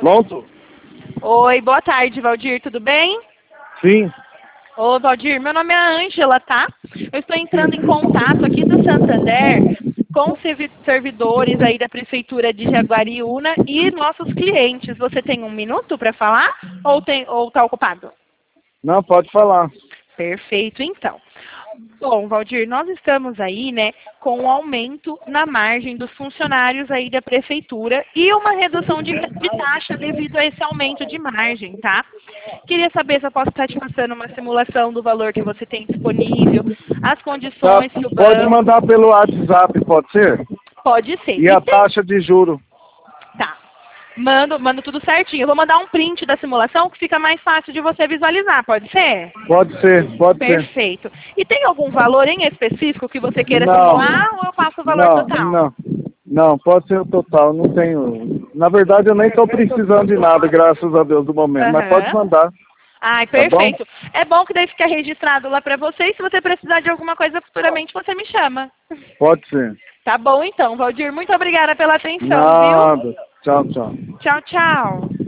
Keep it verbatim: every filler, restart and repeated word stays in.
Pronto? Oi, boa tarde, Valdir, tudo bem? Sim. Ô, Valdir, meu nome é Ângela, tá? Eu estou entrando em contato aqui do Santander com servi- servidores aí da Prefeitura de Jaguariúna e nossos clientes. Você tem um minuto para falar ou tem ou está ocupado? Não, pode falar. Perfeito, então. Bom, Valdir, nós estamos aí, né, com um aumento na margem dos funcionários aí da prefeitura e uma redução de, de taxa devido a esse aumento de margem, tá? Queria saber se eu posso estar te passando uma simulação do valor que você tem disponível, as Tá, condições que o pode banco... mandar pelo WhatsApp, pode ser? Pode ser. E E a tem... taxa de juro? Tá. Mando, mando tudo certinho. Eu vou mandar um print da simulação que fica mais fácil de você visualizar, pode ser? Pode ser, pode ser. Perfeito. E tem algum valor em específico que você queira Não, simular ou eu passo o valor não, total? não. Não, pode ser o total, não tenho... Na verdade, eu nem estou precisando de nada, graças a Deus, do momento. Mas pode Aham. mandar, Ai, tá bom? perfeito. É bom que daí fica registrado lá pra você e se você precisar de alguma coisa futuramente, você me chama. Pode ser. Tá bom então, Valdir. Muito obrigada pela atenção, viu? Nada. Tchau, tchau. Tchau, tchau.